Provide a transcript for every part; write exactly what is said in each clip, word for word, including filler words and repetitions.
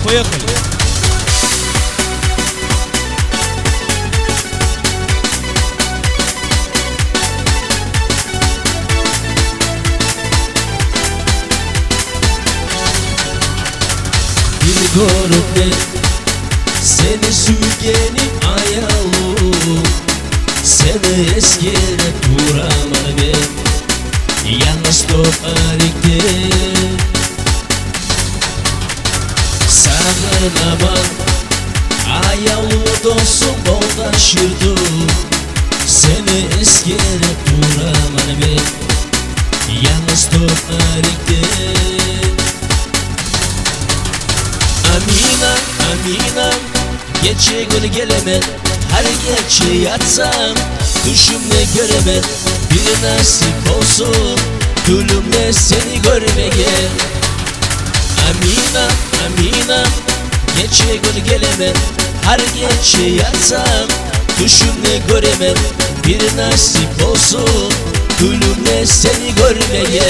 поехали. Bir görüp seni sürgenim ayalım, seni eskere duramadı ben, yalnız toparıktı. Sağırlaman ayalım dostum boldaşırdı, seni eskere duramadı ben, yalnız toparıktı. Amina, Amina, gece günü gelemem, her gece yatsam düşümle göremem. Bir nasip olsun gülümle seni görmeye. Amina, Amina, gece günü gelemem, her gece yatsam düşümle göremem. Bir nasip olsun gülümle seni görmeye.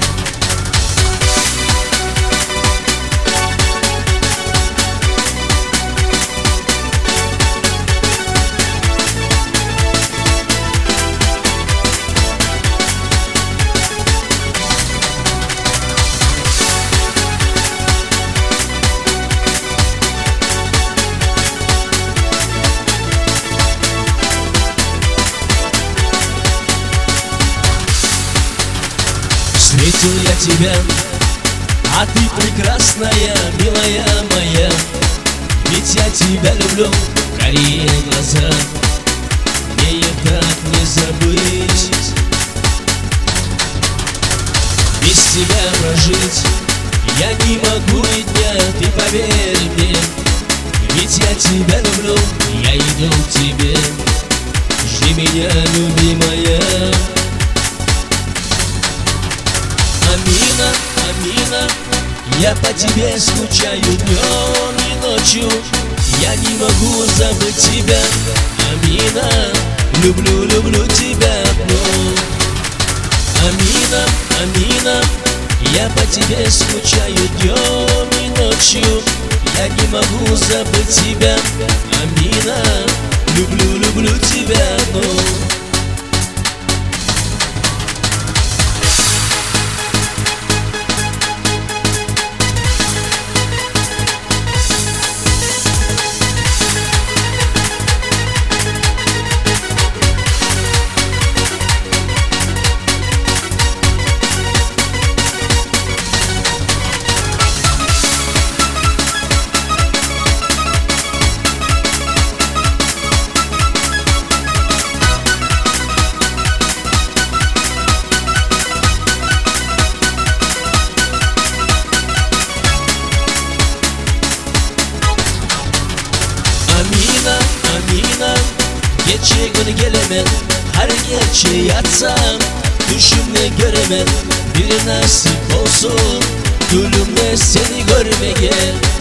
Встретил я тебя, а ты прекрасная, милая моя. Ведь я тебя люблю, карие глаза, мне их так не забыть. Без тебя прожить я не могу и дня, ты поверь мне. Ведь я тебя люблю, я иду к тебе, жди меня, любимая. Амина, Амина, я по тебе скучаю днем и ночью, я не могу забыть тебя. Амина, люблю, люблю тебя одну. Амина, Амина, я по тебе скучаю днем и ночью, я не могу забыть тебя. Амина, люблю, люблю тебя одну. Amina, Amina, gece günü gelemem, her gece yatsam düşümle göremem. Bir nasip olsun gülümle seni görmeye.